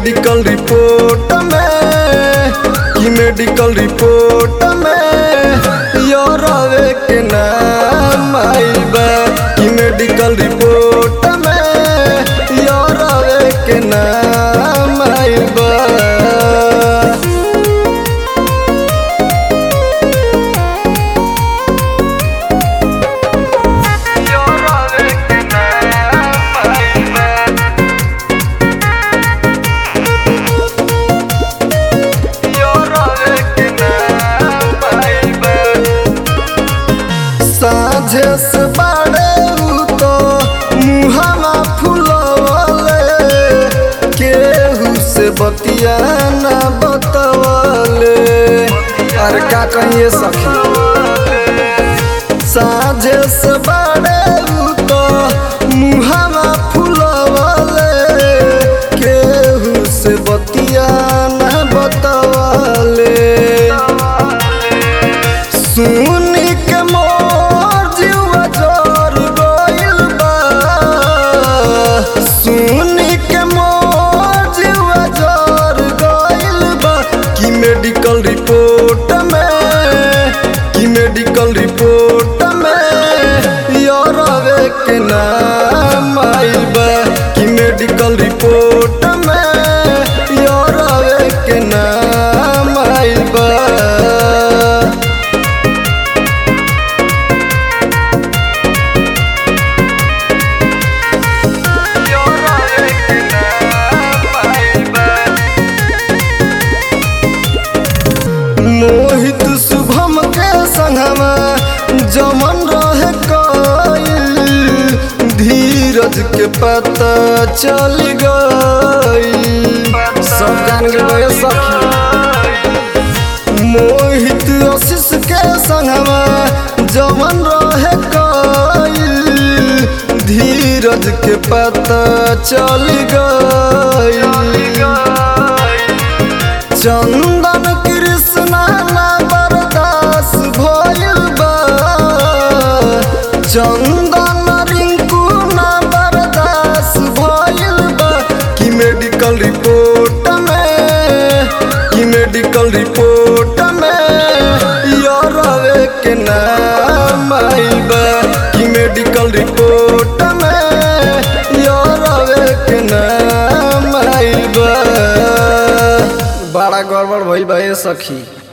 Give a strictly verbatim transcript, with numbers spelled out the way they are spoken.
Medical report में कि medical report में योरवे के नाम आइल बा कि मेडिकल रिपोर्ट में योरवे के नाम आइल बा। साझे से बाड़े तो मुहावा फुलवले केहू से बतिया ना बतवले। अरे का कहिए सखी, साझे से बाड़े तो मुहावा फुलवले केहू से बतिया ना बतवले। सुन के मोर जीवा जोर गइल बा, सुन के मोर जीवा जोर गइल बा कि मेडिकल रिपोर्ट में कि मेडिकल रिपोर्ट में योरवे के नाम आइल बा कि मेडिकल रिपोर्ट में योरवे के नाम आइल बा। मोहित शुभम के संगमा जमन रहे कइल धीरज के पता चल गई। सब जान गए सखी, मोहित आशीष के संगमा जमन रहे कइल धीरज के पता चल गई। चंदन कृष्णा ना बर्दाश्त भइल बा, चंदन रिंकू ना बर्दाश्त भइल बा कि मेडिकल रिपोर्ट में कि मेडिकल रिपोर्ट में योरवे के नाम आइल बा कि मेडिकल रिपोर्ट में योरवे के नाम आइल बा। बड़ा गड़बड़ भइल बा ए सखी।